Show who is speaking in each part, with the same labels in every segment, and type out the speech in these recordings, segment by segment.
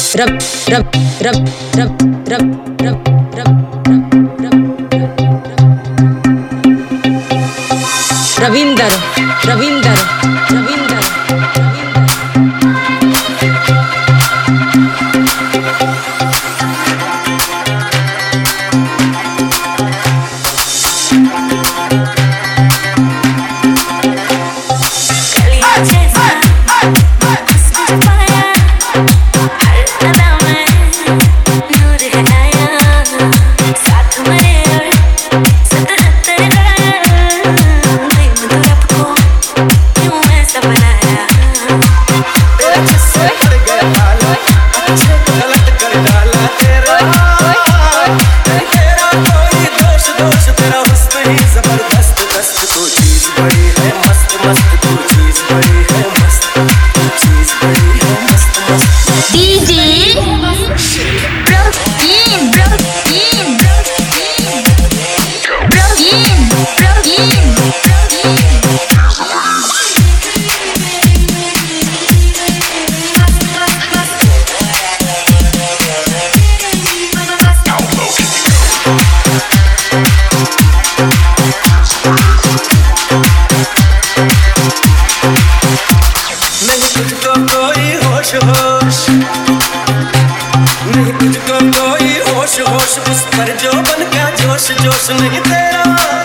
Speaker 1: रब रब रब रब रब रब रविंदर रविंदर रविंदर
Speaker 2: उस पर जो बन गया जोश जोश नहीं तेरा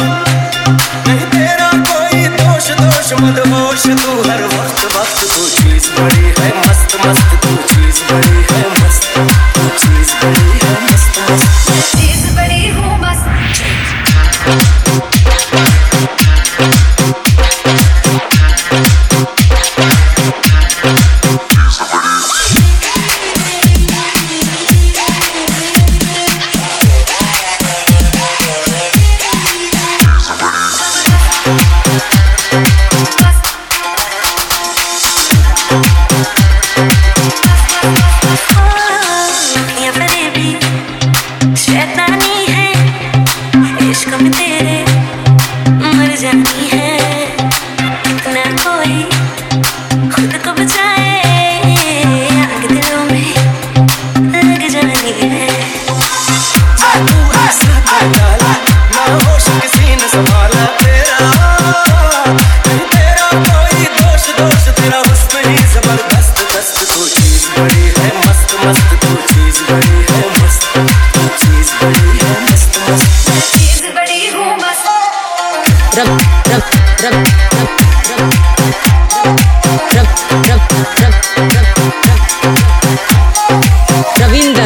Speaker 2: कोई दोष दोष मदहोश तू हर वक्त वक्त तू चीज बड़ी है मस्त मस्त तू चीज बड़ी है मस्त तू चीज बड़ी है मस्त मस्त चीज बड़ी हूँ मस्त
Speaker 1: रविंदर